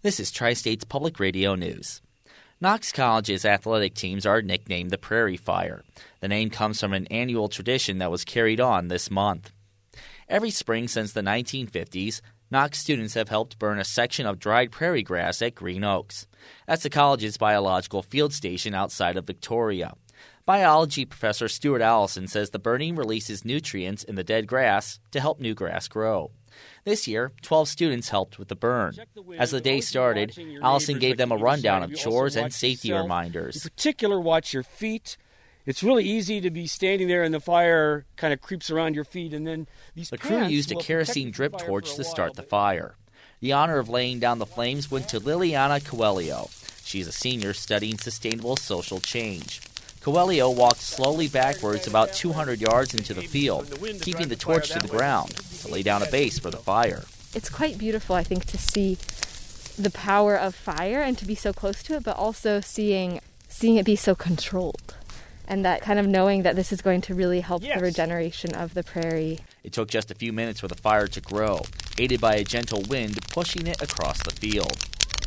This is Tri-State's Public Radio News. Knox College's athletic teams are nicknamed the Prairie Fire. The name comes from an annual tradition that was carried on this month. Every spring since the 1950s, Knox students have helped burn a section of dried prairie grass at Green Oaks. That's the college's biological field station outside of Victoria. Biology professor Stuart Allison says the burning releases nutrients in the dead grass to help new grass grow. This year, 12 students helped with the burn. As the day started, Allison gave them a rundown of chores and safety reminders. In particular, watch your feet. It's really easy to be standing there and the fire kind of creeps around your feet. And then the crew used a kerosene drip torch to start the fire. The honor of laying down the flames went to Liliana Coelho. She's a senior studying sustainable social change. Coelho walked slowly backwards about 200 yards into the field, keeping the torch to the ground to lay down a base for the fire. It's quite beautiful, I think, to see the power of fire and to be so close to it, but also seeing it be so controlled. And that kind of knowing that this is going to really help the regeneration of the prairie. It took just a few minutes for the fire to grow, aided by a gentle wind pushing it across the field.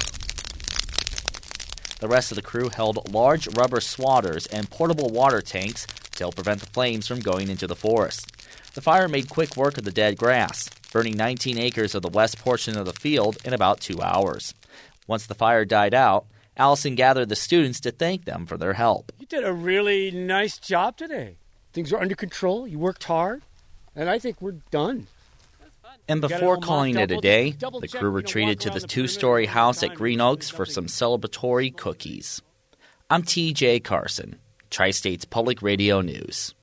The rest of the crew held large rubber swatters and portable water tanks to help prevent the flames from going into the forest. The fire made quick work of the dead grass, burning 19 acres of the west portion of the field in about 2 hours. Once the fire died out, Allison gathered the students to thank them for their help. You did a really nice job today. Things are under control. You worked hard, and I think we're done. And before calling it a day, the crew retreated to the 2-story house at Green Oaks for some celebratory cookies. I'm T.J. Carson, Tri-State's Public Radio News.